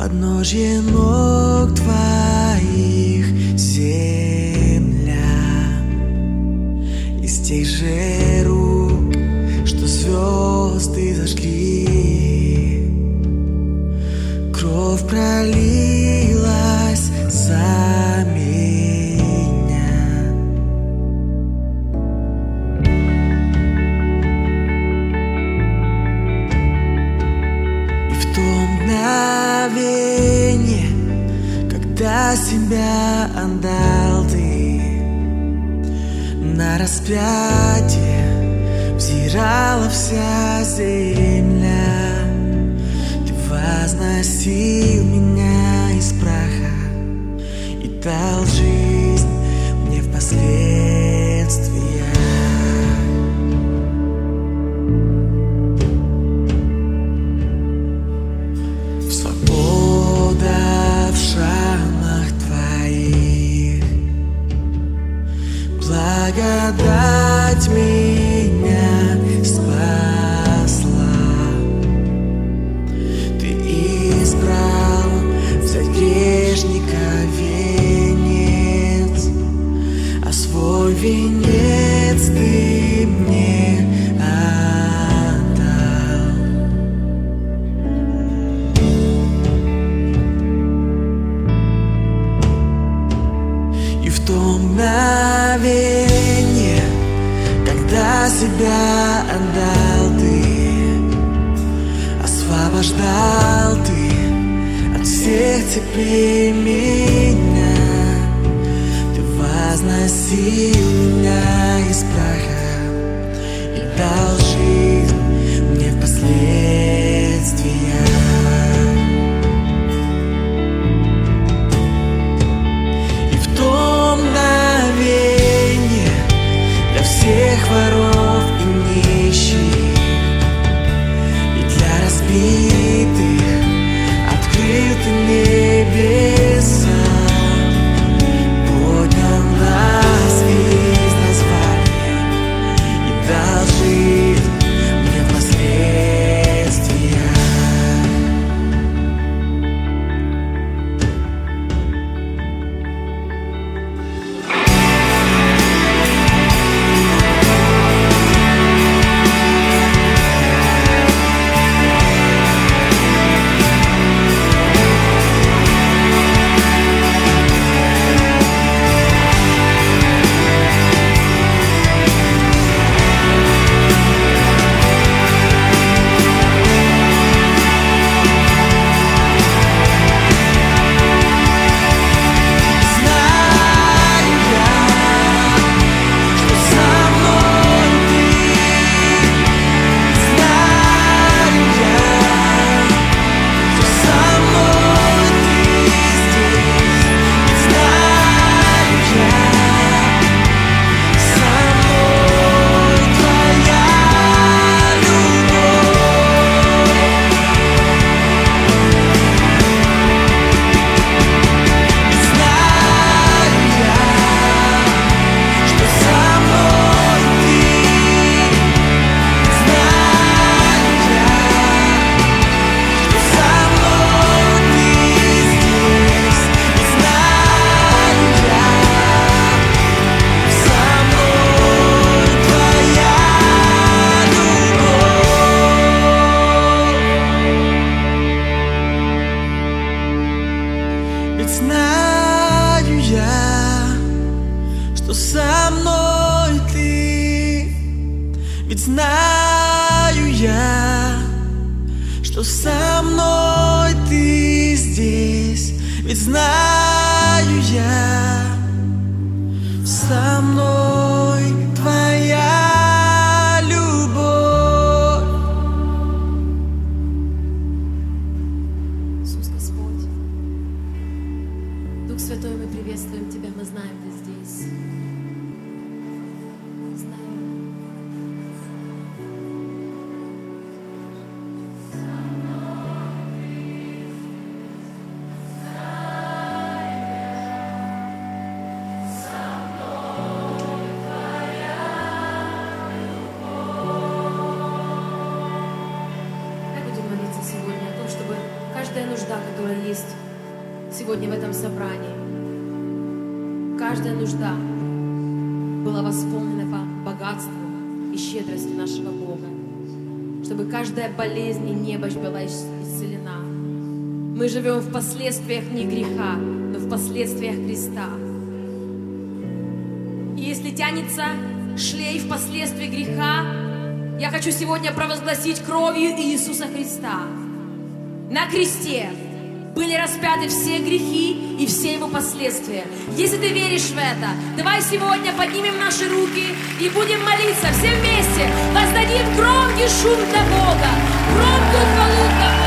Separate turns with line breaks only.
подножье ног твоих земля, из тех же рук, что звезды зажгли. Кровь пролилась за меня. И в то мгновение, когда себя отдал ты, на распятие взирала вся земля. Ты возносил меня из праха и дал жизнь мне впоследствии. Свобода в шрамах твоих, благодать меня спасла. Ты избрал взять грешника венец, а свой венец ты мне отдал. И в то мгновение, когда себя отдал ты, освобождал ты от всех цепей меня. Ты возносил меня из праха и дал жизнь мне впоследствии. И в то мгновение для всех воров и нищих, и для разбитых открыл ты небеса, поднял нас из названия и дал жизнь мне впоследствии. Ведь знаю я, что со мной ты. Ведь знаю я, что со мной ты здесь. Ведь знаю я, со мной твоя любовь.
Иисус Господь, Дух Святой, мы приветствуем Тебя, мы знаем, Ты здесь. Знаем. нужда, которая есть сегодня в этом собрании, каждая нужда была восполнена по богатству и щедрости нашего Бога, чтобы каждая болезнь и немощь была исцелена. Мы живем в последствиях не греха, но в последствиях Христа. И если тянется шлейф последствий греха, я хочу сегодня провозгласить: кровью Иисуса Христа на кресте были распяты все грехи и все его последствия. Если ты веришь в это, давай сегодня поднимем наши руки и будем молиться все вместе. Воздадим громкий шум для Бога, громкую хвалу для Бога.